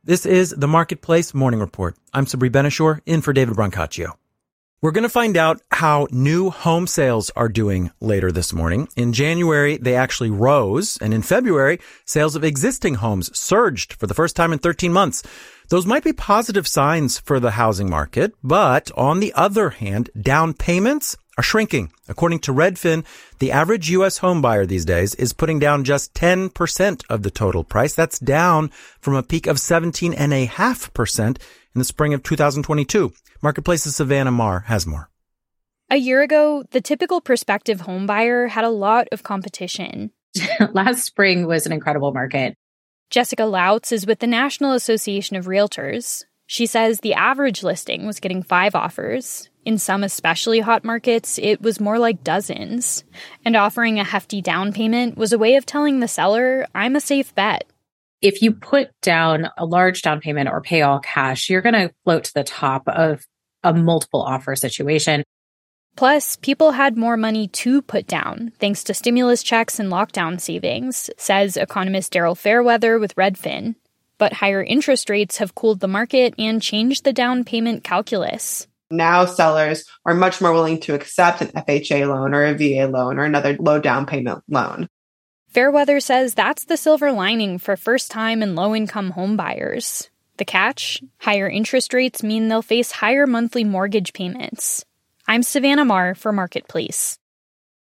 This is the Marketplace Morning Report. I'm Sabri Benishore, in for David Brancaccio. We're going to find out how new home sales are doing later this morning. In January, they actually rose, and in February, sales of existing homes surged for the first time in 13 months. Those might be positive signs for the housing market, but on the other hand, down payments are shrinking. According to Redfin, the average U.S. home buyer these days is putting down just 10% of the total price. That's down from a peak of 17.5% in the spring of 2022. Marketplace's Savannah Maher has more. A year ago, the typical prospective home buyer had a lot of competition. Last spring was an incredible market. Jessica Lautz is with the National Association of Realtors. She says the average listing was getting 5 offers. In some especially hot markets, it was more like dozens. And offering a hefty down payment was a way of telling the seller, I'm a safe bet. If you put down a large down payment or pay all cash, you're going to float to the top of a multiple offer situation. Plus, people had more money to put down, thanks to stimulus checks and lockdown savings, says economist Daryl Fairweather with Redfin. But higher interest rates have cooled the market and changed the down payment calculus. Now sellers are much more willing to accept an FHA loan or a VA loan or another low down payment loan. Fairweather says that's the silver lining for first-time and low-income home buyers. The catch? Higher interest rates mean they'll face higher monthly mortgage payments. I'm Savannah Maher for Marketplace.